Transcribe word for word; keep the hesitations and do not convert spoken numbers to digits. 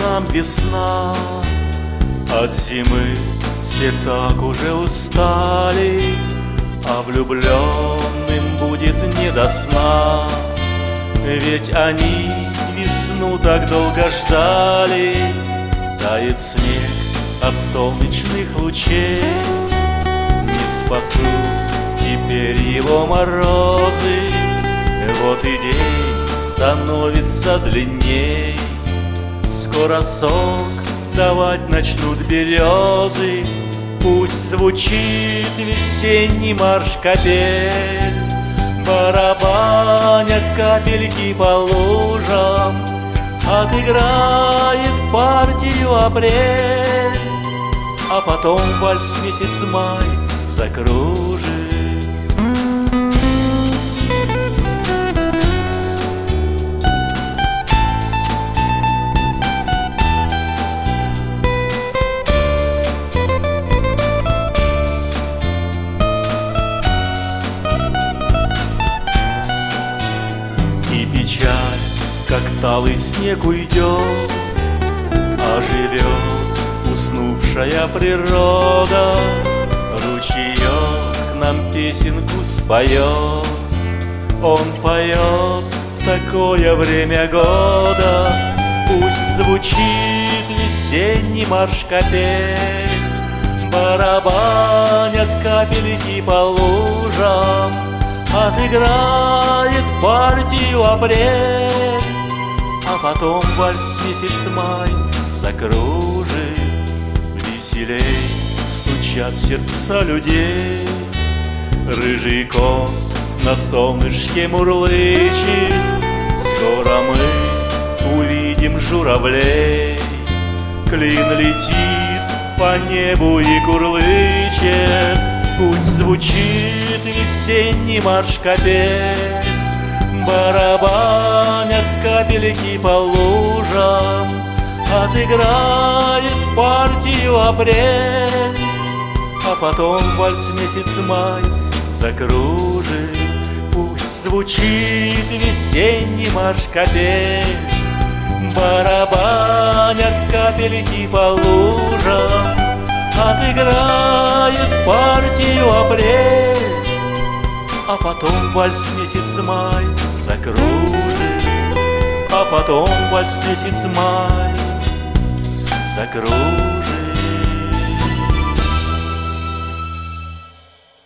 нам весна. От зимы все так уже устали, а влюбленным будет не до сна. Ведь они весну так долго ждали. Тает снег от солнечных лучей, не спасут теперь его морозы. Вот и день становится длинней, скоро сок давать начнут березы. Пусть звучит весенний марш-капель, барабанят капельки по лужам, отыграет партию апрель, а потом вальс месяц май закружит. И печаль, как талый снег, уйдет, оживет уснувшая природа. Ручеек нам песенку споет, он поет в такое время года. Пусть звучит весенний марш-капель, барабанят капельки по лужам, отыграет партию апрель, а потом вальс месяц май закружит. Веселей стучат сердца людей, рыжий кот на солнышке мурлычет. Скоро мы увидим журавлей, клин летит по небу и курлычет. Пусть звучит весенний марш-капель, барабанят капельки по лужам, отыграет партию апрель, а потом вальс месяц май закружит. Пусть звучит весенний марш-капель, барабанят капельки по лужам, отыграет партию апрель, а потом вальс месяц май закружит, а потом вальс месяц май закружит.